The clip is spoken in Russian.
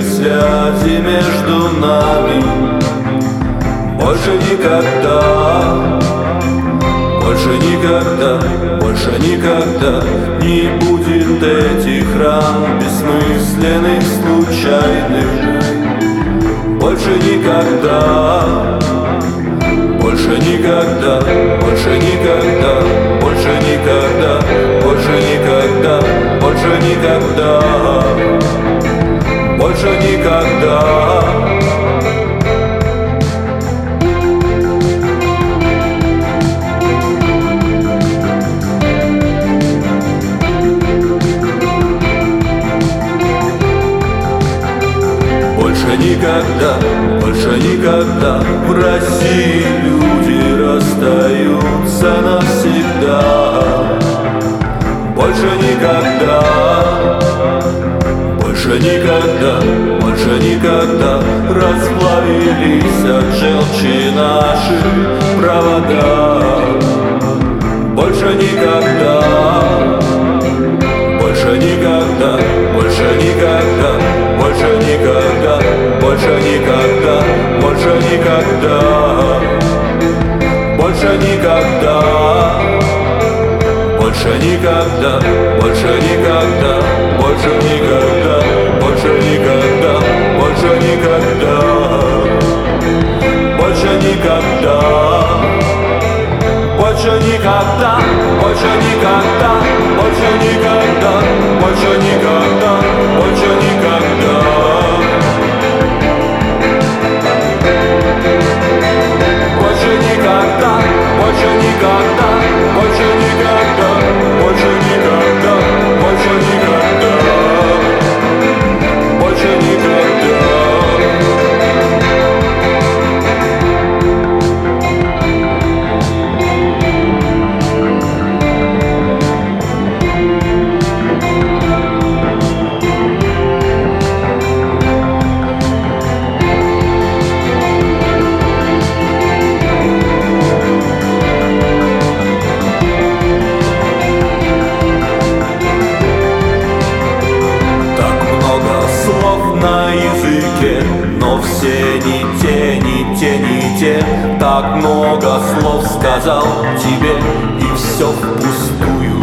связи между нами. Больше никогда, больше никогда, больше никогда не будет этих ран бессмысленных, случайных. Больше никогда, больше никогда, больше никогда, больше никогда, больше никогда, больше никогда, больше никогда. Больше никогда, больше никогда в России люди расстаются навсегда. Больше никогда, больше никогда, больше никогда расплавились от желчи наши провода. Больше никогда, больше никогда, больше никогда, больше никогда, больше никогда, больше никогда, больше никогда, больше никогда, больше никогда, больше никогда, больше никогда, больше никогда, больше никогда, больше никогда, больше никогда, больше никогда, больше никогда, больше никогда. Больше никогда, больше никогда, больше никогда, больше никогда, больше никогда, больше никогда. Но все не те, не те, не те. Так много слов сказал тебе, и все впустую.